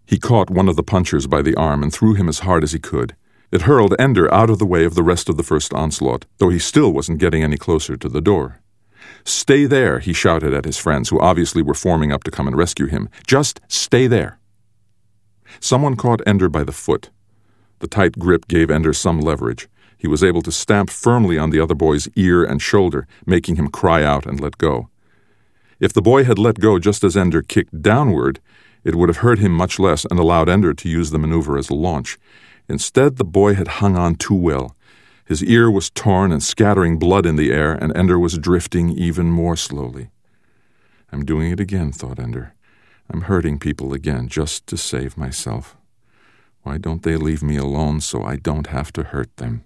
He caught one of the punchers by the arm and threw him as hard as he could. It hurled Ender out of the way of the rest of the first onslaught, though he still wasn't getting any closer to the door. "Stay there," he shouted at his friends, who obviously were forming up to come and rescue him. "Just stay there." Someone caught Ender by the foot. The tight grip gave Ender some leverage. He was able to stamp firmly on the other boy's ear and shoulder, making him cry out and let go. If the boy had let go just as Ender kicked downward, it would have hurt him much less and allowed Ender to use the maneuver as a launch. Instead, the boy had hung on too well. His ear was torn and scattering blood in the air, and Ender was drifting even more slowly. "I'm doing it again," thought Ender. "I'm hurting people again just to save myself. Why don't they leave me alone so I don't have to hurt them?"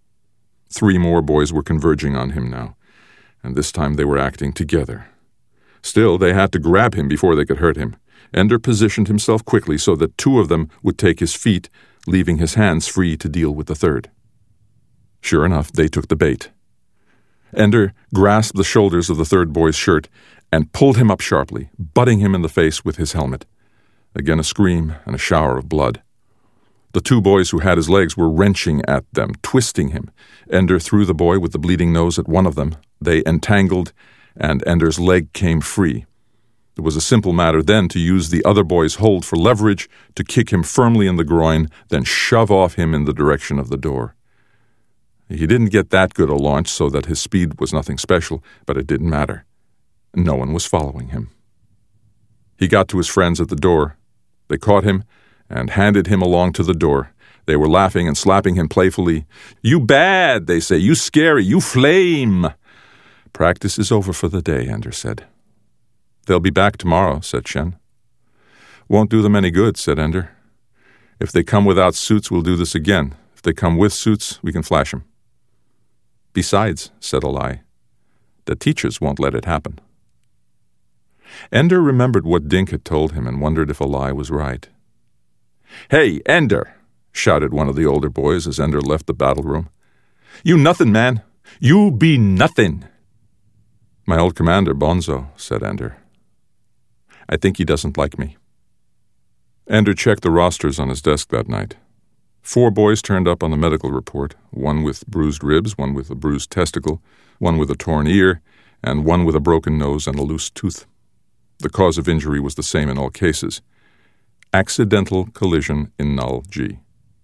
3 more boys were converging on him now, and this time they were acting together. Still, they had to grab him before they could hurt him. Ender positioned himself quickly so that 2 of them would take his feet, leaving his hands free to deal with the third. Sure enough, they took the bait. Ender grasped the shoulders of the third boy's shirt and pulled him up sharply, butting him in the face with his helmet. Again a scream and a shower of blood. The 2 boys who had his legs were wrenching at them, twisting him. Ender threw the boy with the bleeding nose at one of them. They entangled, and Ender's leg came free. It was a simple matter then to use the other boy's hold for leverage, to kick him firmly in the groin, then shove off him in the direction of the door. He didn't get that good a launch, so that his speed was nothing special, but it didn't matter. No one was following him. He got to his friends at the door. They caught him and handed him along to the door. They were laughing and slapping him playfully. "You bad," they say. "You scary. You flame." "Practice is over for the day," Ender said. "They'll be back tomorrow," said Shen. "Won't do them any good," said Ender. "If they come without suits, we'll do this again. If they come with suits, we can flash them." "Besides," said Alai, "the teachers won't let it happen." Ender remembered what Dink had told him and wondered if Alai was right. "Hey, Ender!" shouted one of the older boys as Ender left the battle room. "You nothin', man! You be nothin'!" "My old commander, Bonzo," said Ender. "I think he doesn't like me." Ender checked the rosters on his desk that night. 4 boys turned up on the medical report, 1 with bruised ribs, 1 with a bruised testicle, 1 with a torn ear, and 1 with a broken nose and a loose tooth. The cause of injury was the same in all cases: accidental collision in null G.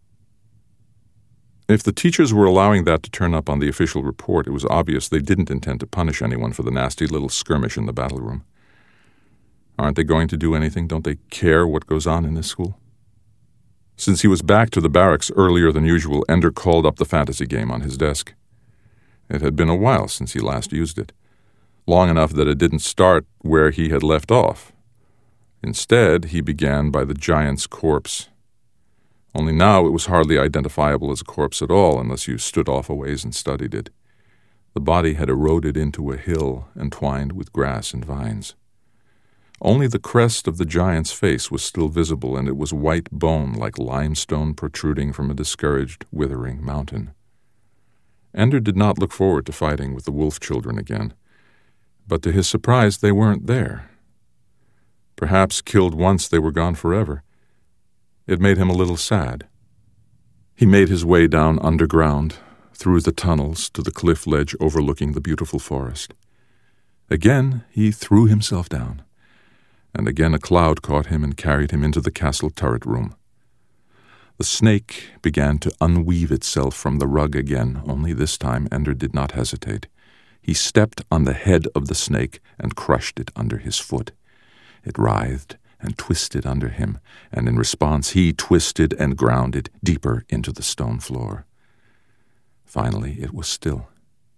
If the teachers were allowing that to turn up on the official report, it was obvious they didn't intend to punish anyone for the nasty little skirmish in the battle room. Aren't they going to do anything? Don't they care what goes on in this school? Since he was back to the barracks earlier than usual, Ender called up the fantasy game on his desk. It had been a while since he last used it, long enough that it didn't start where he had left off. Instead, he began by the giant's corpse. Only now it was hardly identifiable as a corpse at all unless you stood off a ways and studied it. The body had eroded into a hill entwined with grass and vines. Only the crest of the giant's face was still visible, and it was white bone like limestone protruding from a discouraged, withering mountain. Ender did not look forward to fighting with the wolf children again, but to his surprise they weren't there. Perhaps killed once they were gone forever. It made him a little sad. He made his way down underground, through the tunnels to the cliff ledge overlooking the beautiful forest. Again he threw himself down, and again a cloud caught him and carried him into the castle turret room. The snake began to unweave itself from the rug again, only this time Ender did not hesitate. He stepped on the head of the snake and crushed it under his foot. It writhed and twisted under him, and in response he twisted and ground it deeper into the stone floor. Finally it was still.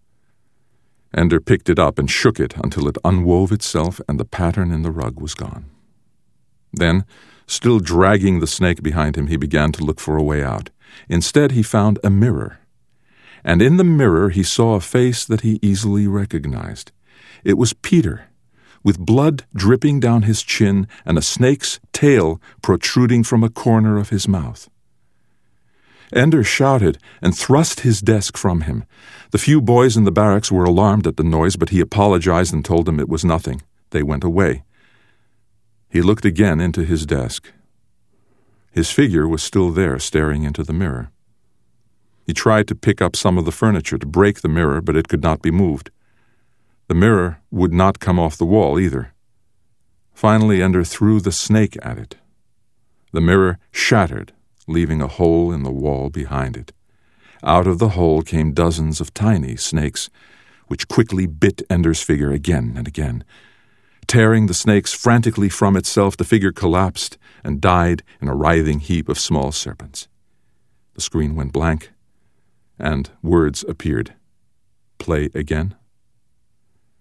Ender picked it up and shook it until it unwove itself and the pattern in the rug was gone. Then, still dragging the snake behind him, he began to look for a way out. Instead, he found a mirror. And in the mirror he saw a face that he easily recognized. It was Peter, with blood dripping down his chin and a snake's tail protruding from a corner of his mouth. Ender shouted and thrust his desk from him. The few boys in the barracks were alarmed at the noise, but he apologized and told them it was nothing. They went away. He looked again into his desk. His figure was still there, staring into the mirror. He tried to pick up some of the furniture to break the mirror, but it could not be moved. The mirror would not come off the wall either. Finally, Ender threw the snake at it. The mirror shattered, leaving a hole in the wall behind it. Out of the hole came dozens of tiny snakes, which quickly bit Ender's figure again and again. Tearing the snakes frantically from itself, the figure collapsed and died in a writhing heap of small serpents. The screen went blank, and words appeared. Play again.